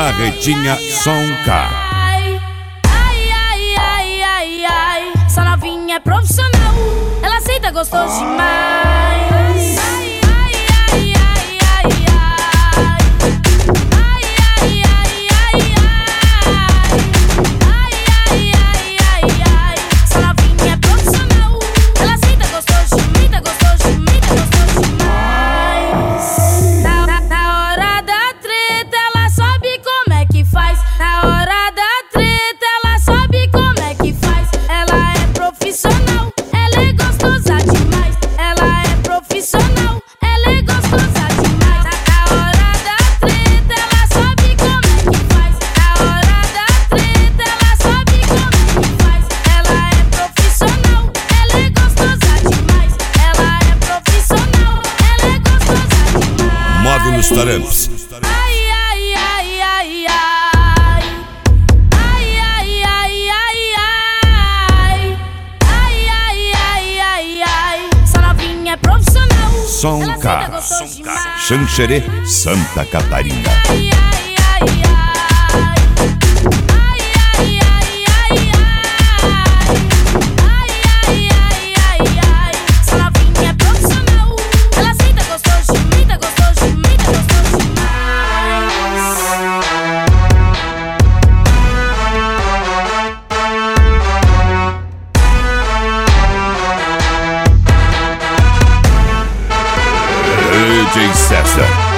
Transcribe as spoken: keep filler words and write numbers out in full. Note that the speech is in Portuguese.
Carretinha Som K. Ai, ai, ai, ai, ai, ai. Essa novinha é profissional, ela aceita gostoso demais. Ai, ai, ai, ai, ai, ai. Ai, ai, ai, ai, ai. Ai, ai, ai, ai, ai. Essa novinha é profissional, ela aceita gostoso demais, gostoso demais, gostoso demais. Na, na, na hora da treta, ela sabe como é que faz. Na hora da treta, ela sabe como é que faz. Ela é profissional, ela é gostosa demais. Ela é profissional, ela é gostosa demais. Na, na hora da treta, ela sabe como é que faz. Na hora da treta, ela sabe como é que faz. Ela é profissional, ela é gostosa demais. Ela é profissional, ela é gostosa demais. Módulos Taramps. Ai, ai, ai, ai, ai. Ai, ai, ai, ai, ai. Ai, ai, ai, ai, ai. Essa novinha é profissional, Som ela K. aceita gostoso demais. Xanxerê, Santa Catarina. Ai, ai, ai, ai. Ai, ai, ai, ai, ai. Ai, ai, ai, ai, ai. Essa novinha é profissional, ela aceita gostoso demais, gostoso demais, gostoso demais. D J César.